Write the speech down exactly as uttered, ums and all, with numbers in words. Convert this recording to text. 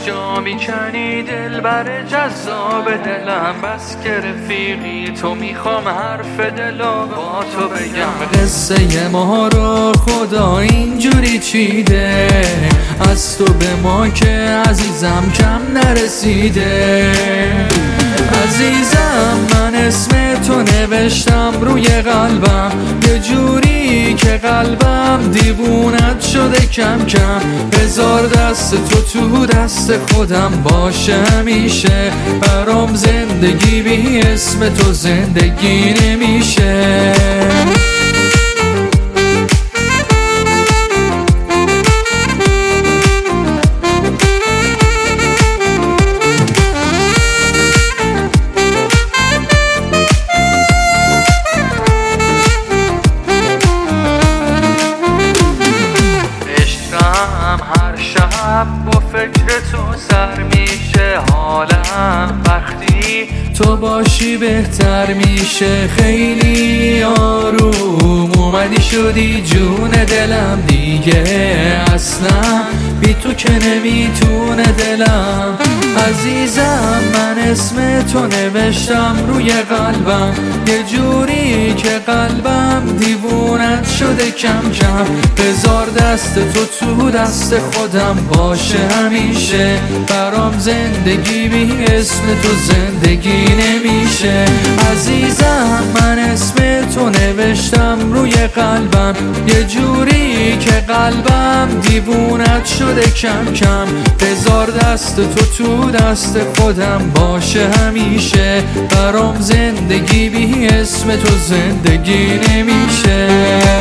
جا میکنی دل بر جذاب دلم، بس که رفیقی تو میخوام حرف دلو با تو بگم. قصه ما رو خدا اینجوری چیده، از تو به ما که عزیزم کم نرسیده. عزیزم من اسم تو نوشتم روی قلبم، یه جوری که قلبم دیوونت شده کم کم. بذار دست تو تو دست خودم باشه همیشه، برام زندگی بی اسم تو زندگی نمیشه. هر شب با فکر تو سر میشه حالم، وقتی تو باشی بهتر میشه. خیلی آروم اومدی شدی جون دلم دیگه، اصلا بی تو که نمیتونه دلم. عزیزم من اسم تو نوشتم روی قلبم، یه جوری که قلبم دیوونت شده کم کم. بذار دست تو تو دست خودم باشه همیشه، برام زندگی بی اسم تو زندگی نمیشه. عزیزم من اسم تو نوشتم روی قلبم، یه جوری که قلبم دیوونت شده کم کم. بذار دست تو تو دست خودم باشه همیشه، برام زندگی بی اسم تو زندگی نمیشه.